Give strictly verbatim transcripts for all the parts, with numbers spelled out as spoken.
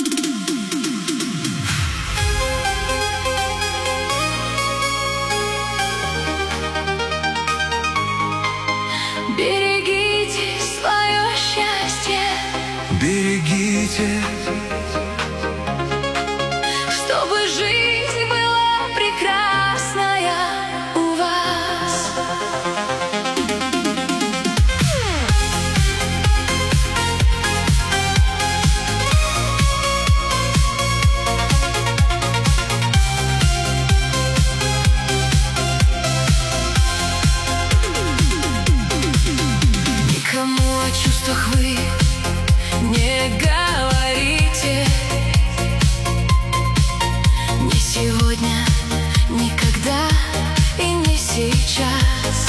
Берегите свое счастье, берегите, чтобы жизнь была прекрасная у вас. Никому о чувствах вы не говорите, ни сегодня, никогда и не сейчас.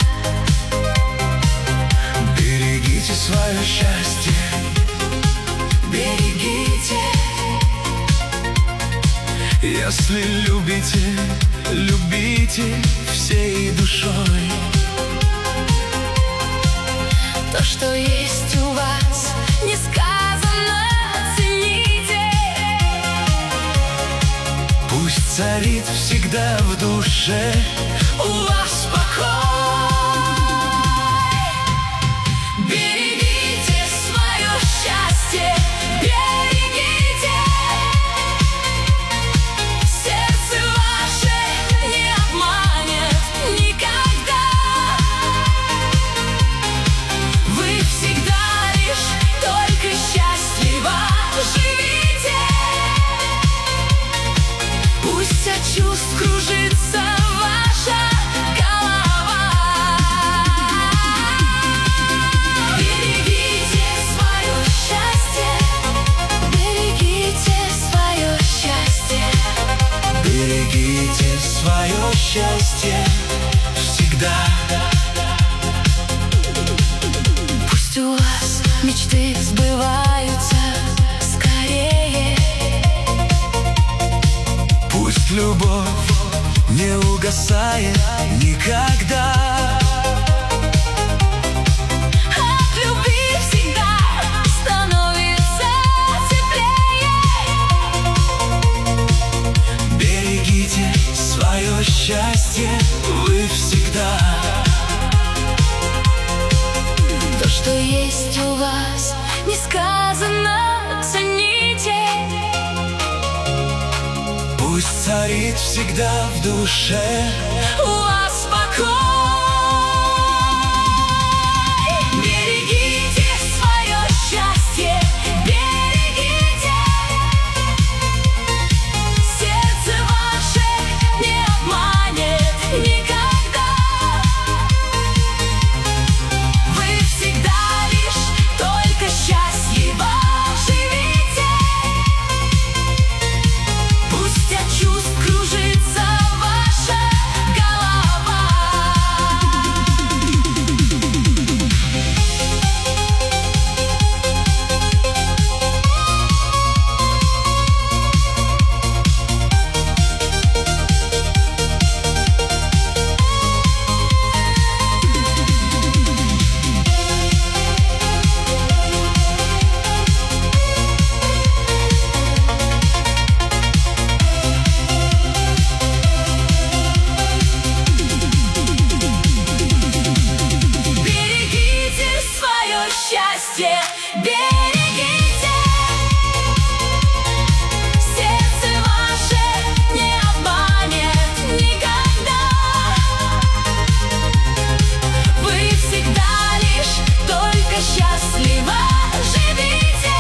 берегите свое счастье, Берегите, если любите, любите всей душой. то, что есть у вас, несказанно цените. Пусть царит всегда в душе У вас покой. Берегите свое счастье, берегите. Сердце ваше не обманет никогда. Вы всегда лишь только счастливо живите. Пусть от чувств кружится ваша голова. Берегите свое счастье, берегите свое счастье. берегите свое счастье всегда. Пусть у вас мечты сбываются скорее. Пусть любовь не угасает никогда. От любви всегда становится теплее. Берегите свое счастье вы всегда. То, что есть у вас, несказанно цените. Пусть царит всегда в душе У вас покой. Берегите свое счастье, берегите. Сердце ваше не обманет никогда. Вы всегда лишь только счастливо живите. Пусть от чувств кружится ваша голова. Берегите свое счастье, берегите. Сердце ваше не обманет никогда. Вы всегда лишь только счастливо живите.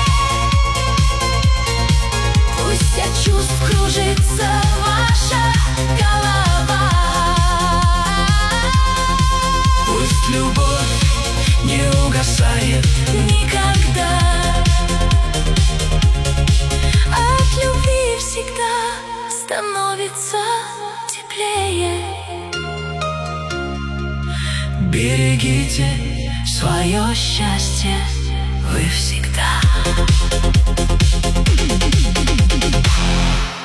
Пусть от чувств кружится ваша голова. Пусть любовь не угасает Никогда. От любви всегда становится теплее. Берегите Свое счастье вы всегда.